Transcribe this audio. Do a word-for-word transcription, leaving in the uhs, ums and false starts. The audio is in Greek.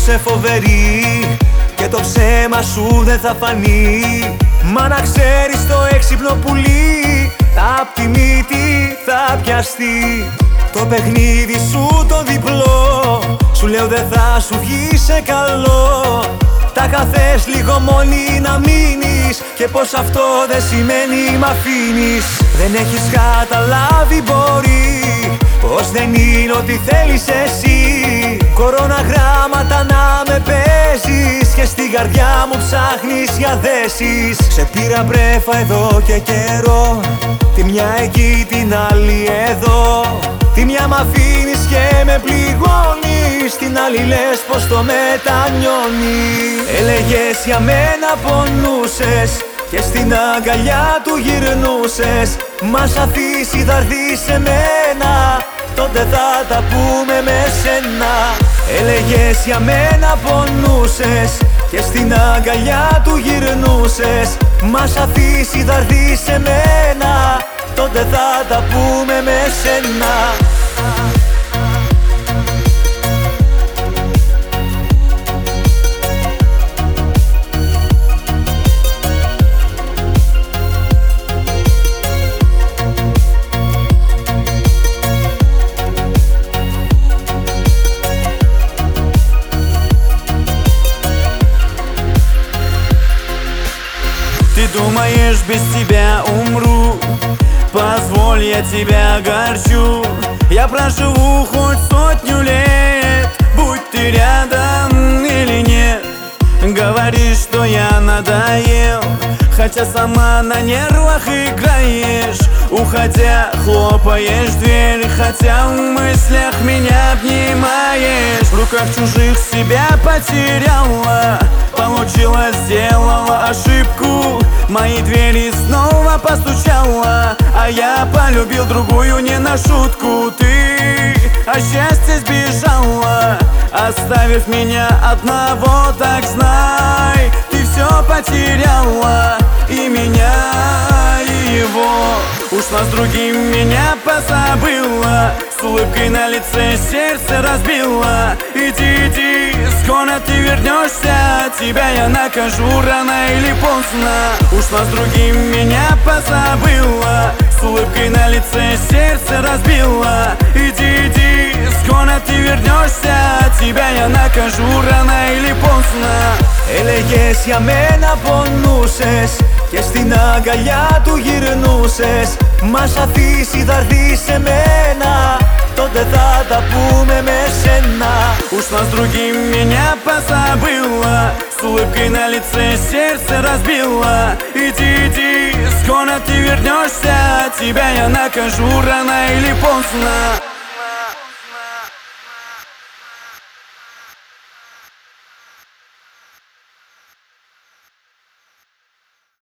είσαι φοβερή και το ψέμα σου δεν θα φανεί. Μα να ξέρεις το έξυπνο πουλί απ' τη μύτη θα πιαστεί. Το παιχνίδι σου το διπλό σου λέω δεν θα σου βγει σε καλό. Τα καθές λίγο μόνη να μείνεις και πως αυτό δεν σημαίνει μ' αφήνεις. Δεν έχεις καταλάβει μπορεί πως δεν είναι ό,τι θέλεις εσύ. Κοροναγράμματα να με παίζεις και στην καρδιά μου ψάχνεις για θέσεις. Σε πήρα πρέφα εδώ και καιρό, τη μια εκεί την άλλη εδώ. Τη μια μ' αφήνεις και με πληγώνεις, την άλλη λες πως το μετανιώνει. Έλεγες για μένα πονούσες και στην αγκαλιά του γυρνούσες. Μας αφήσει θα έρθει σε μένα, τότε θα τα πούμε με σένα. Έλεγες για μένα πονούσες και στην αγκαλιά του γυρνούσες. Μας αφήσει θα έρθει σε μένα, τότε θα τα πούμε με σένα. Ты думаешь, без тебя умру? Позволь, я тебя огорчу. Я проживу хоть сотню лет, будь ты рядом или нет. Говоришь, что я надоел, хотя сама на нервах играешь. Уходя, хлопаешь дверь, хотя в мыслях меня обнимаешь. В руках чужих себя потеряла, получилось, сделала ошибку. Мои двери снова постучала, а я полюбил другую не на шутку. Ты от счастья сбежала, оставив меня одного, так знай, ты все потеряла, и меня, и его. Ушла с другим, меня позабыла, с улыбкой на лице сердце разбила. Иди, иди, скоро ты вернешься, тебя я накажу рано или поздно. Ушла с другим, меня позабыла, с улыбкой на лице сердце разбила. Иди, иди, скоро ты вернешься, тебя я накажу рано или поздно. Έλεγες για μένα πονούσες και στην αγκαλιά του γυρνούσες. Μας αφήσει θα έρθει σε μένα, τότε θα τα πούμε με σένα. Ушла с другим, меня позабыла, с улыбкой на лице сердце разбила. Иди, иди, скоро ты вернешься, тебя я накажу рано или поздно.